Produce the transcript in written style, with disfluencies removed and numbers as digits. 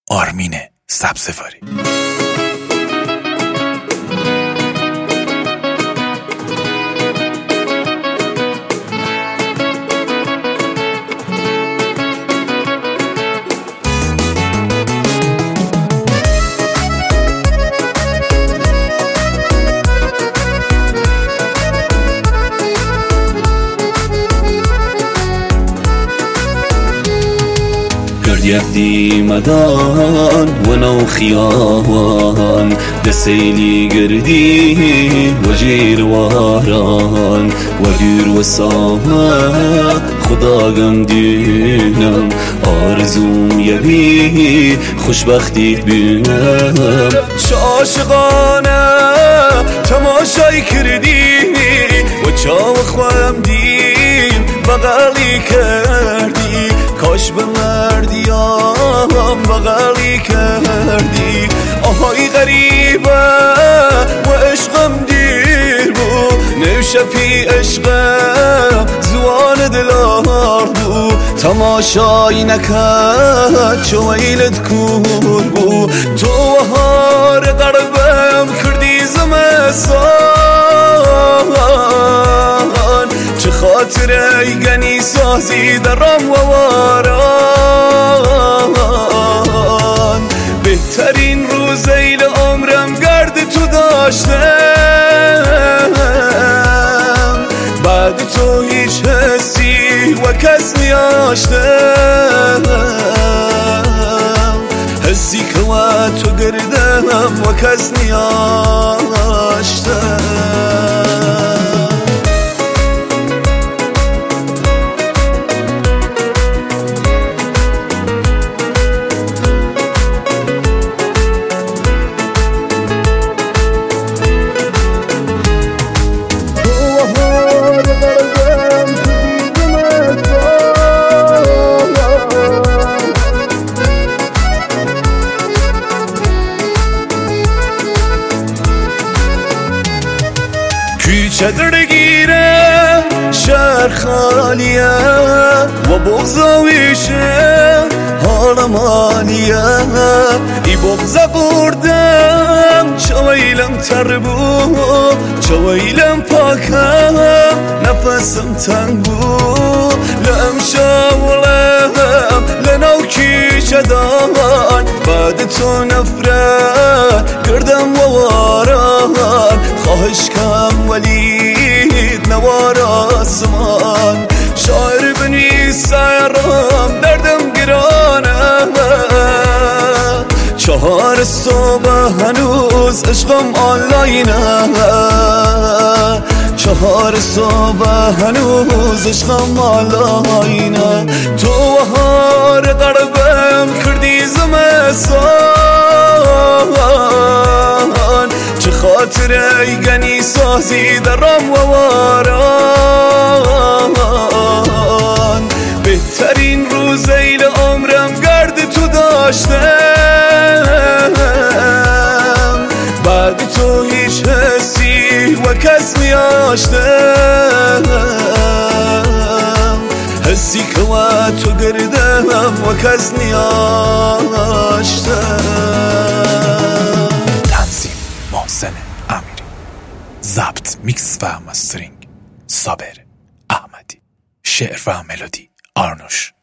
آرمین سبزواری. يهدي مدان ونو خيان دسيلي قردي وجير واران ودير وساما خدا غم دينم آرزوم يبي خوشبختي بينم عاشقانه تماشای کردی و چاو خواهم دیم بغلی کردی کاش به مردیام بغلی کردی آهای غریبه و عشقم دیر بود نوشفی عشقم زوان دلار بود تماشای نکرد چو ویلت کور بود تو وهار قربم کردی زمستان چه خاطر ایگنی سازی درم و واران بهترین روز ایل عمرم گرد تو داشتم بعد تو هیچ حسی و کس نیاشتم حسی که و تو گردم و کس نیاشتم چدر گیره شهر خالیه و بغضاویشه حالم عالیه ای بغضا بردم چویلم تر بود چویلم پاکم نفسم تنگ بود لم شاولم لنوکی شدان بعد تو نفرت گردم و واران خواهش کم ولید نوار آسمان شاعر بنویس سرم دردم گرانه 4 صبح هنوز عشقم آنلاینه 4 صبح هنوز عشقم آنلاینه تو وهار قلبم کردی زمستان چه خاطر ایگنی سازی درم و واران بهترین روز ایل عمرم گرد تو داشتم بعد تو هیچ حسی و کس نیاشتم حسی که و تو گردم و کس نیاشتم. تنظیم محسن امیری، ضبط میکس و مسترینگ صابر احمدی، شعر و ملودی آرنوش.